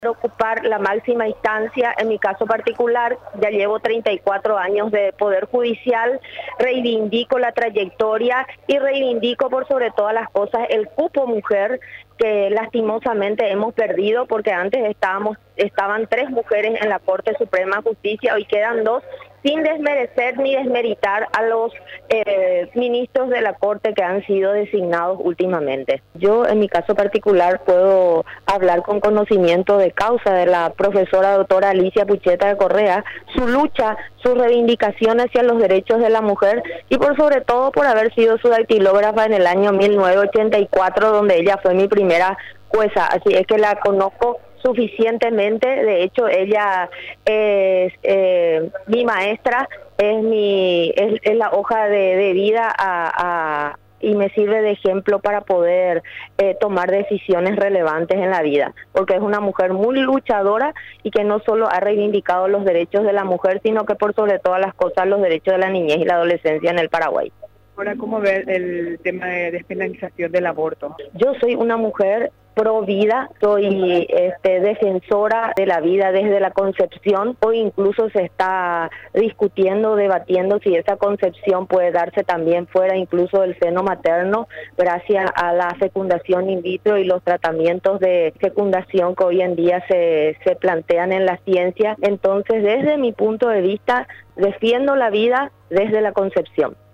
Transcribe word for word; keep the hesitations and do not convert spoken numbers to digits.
ocupar la máxima instancia. En mi caso particular, ya llevo treinta y cuatro años de Poder Judicial, reivindico la trayectoria y reivindico por sobre todas las cosas el cupo mujer que lastimosamente hemos perdido, porque antes estábamos estaban tres mujeres en la Corte Suprema de Justicia, hoy quedan dos, sin desmerecer ni desmeritar a los eh, ministros de la Corte que han sido designados últimamente. Yo, en mi caso particular, puedo hablar con conocimiento de causa de la profesora doctora Alicia Pucheta de Correa, su lucha, su reivindicación hacia los derechos de la mujer y por sobre todo por haber sido su dactilógrafa en el año mil novecientos ochenta y cuatro, donde ella fue mi primera jueza, así es que la conozco suficientemente. De hecho, ella es eh, mi maestra, es mi es, es la hoja de, de vida a, a, y me sirve de ejemplo para poder eh, tomar decisiones relevantes en la vida, porque es una mujer muy luchadora y que no solo ha reivindicado los derechos de la mujer, sino que por sobre todas las cosas los derechos de la niñez y la adolescencia en el Paraguay. Ahora, ¿cómo ver el tema de despenalización del aborto? Yo soy una mujer pro vida, soy este, defensora de la vida desde la concepción. Hoy incluso se está discutiendo, debatiendo si esa concepción puede darse también fuera incluso del seno materno, gracias a la fecundación in vitro y los tratamientos de fecundación que hoy en día se, se plantean en la ciencia. Entonces, desde mi punto de vista, defiendo la vida desde la concepción.